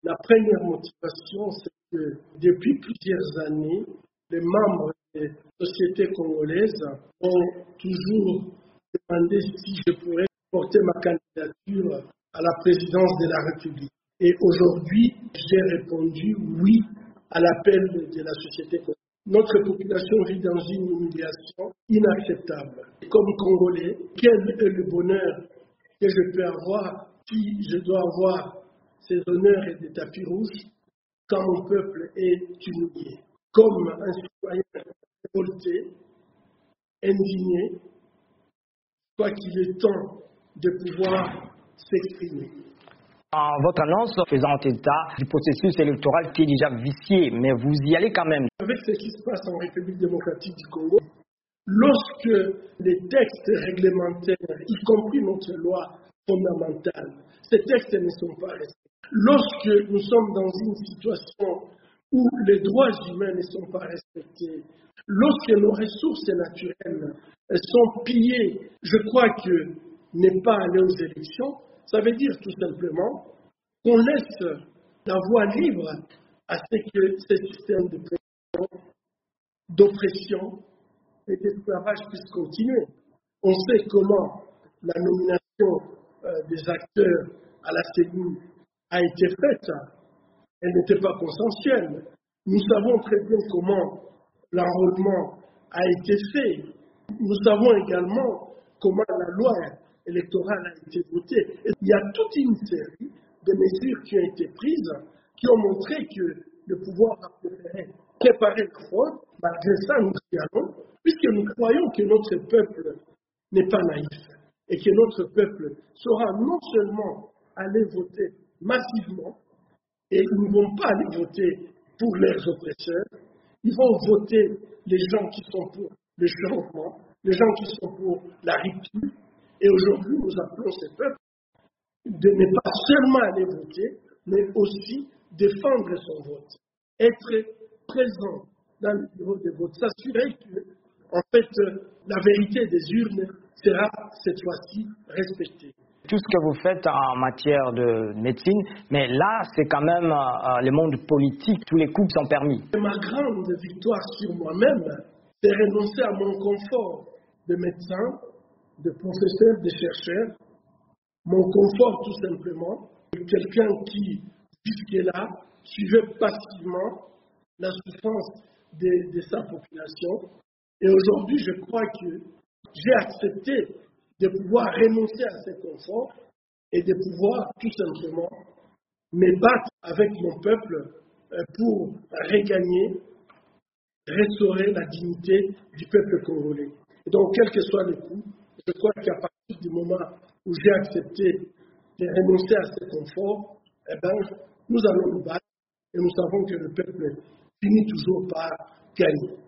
La première motivation, c'est que depuis plusieurs années, les membres des sociétés congolaises ont toujours demandé si je pourrais porter ma candidature à la présidence de la République. Et aujourd'hui, j'ai répondu oui à l'appel de la société congolaise. Notre population vit dans une humiliation inacceptable. Comme Congolais, quel est le bonheur que je peux avoir si je dois avoir ces honneurs et des tapis rouges quand mon peuple est humilié? Comme un citoyen révolté, indigné, je crois qu'il est temps de pouvoir s'exprimer. En votre annonce faisant état du processus électoral qui est déjà vicié, mais vous y allez quand même. Avec ce qui se passe en République démocratique du Congo, lorsque les textes réglementaires, y compris notre loi fondamentale, ces textes ne sont pas respectés, lorsque nous sommes dans une situation où les droits humains ne sont pas respectés, lorsque nos ressources naturelles sont pillées, je crois que ne pas aller aux élections, ça veut dire tout simplement qu'on laisse la voie libre à ce que ces systèmes d'oppression et d'esclavage puissent continuer. On sait comment la nomination des acteurs à la CENI a été faite. Elle n'était pas consensuelle. Nous savons très bien comment l'enrôlement a été fait. Nous savons également comment la loi électorale a été votée. Et il y a toute une série de mesures qui ont été prises, qui ont montré que le pouvoir a préféré préparer la fraude. Malgré ça, nous y allons, puisque nous croyons que notre peuple n'est pas naïf et que notre peuple saura non seulement aller voter massivement, et ils ne vont pas aller voter pour leurs oppresseurs, ils vont voter les gens qui sont pour le changement, les gens qui sont pour la rupture. Et aujourd'hui, nous appelons ces peuples de ne pas seulement aller voter, mais aussi défendre son vote, être présent dans le bureau de vote, s'assurer que, en fait, la vérité des urnes sera cette fois-ci respectée. Tout ce que vous faites en matière de médecine, mais là, c'est quand même le monde politique, tous les coups sont permis. Ma grande victoire sur moi-même, c'est renoncer à mon confort de médecin, de professeur, de chercheur, mon confort tout simplement, quelqu'un qui, jusque-là, suivait passivement la souffrance de sa population. Et aujourd'hui, je crois que j'ai accepté de pouvoir renoncer à ce confort et de pouvoir tout simplement me battre avec mon peuple pour regagner, restaurer la dignité du peuple congolais. Et donc, quel que soit le coût, je crois qu'à partir du moment où j'ai accepté de renoncer à ce confort, eh bien, nous allons nous battre et nous savons que le peuple finit toujours par gagner.